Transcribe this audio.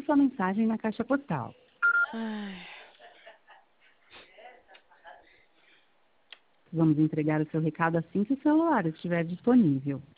sua mensagem na caixa postal. Ai. Vamos entregar o seu recado assim que o celular estiver disponível.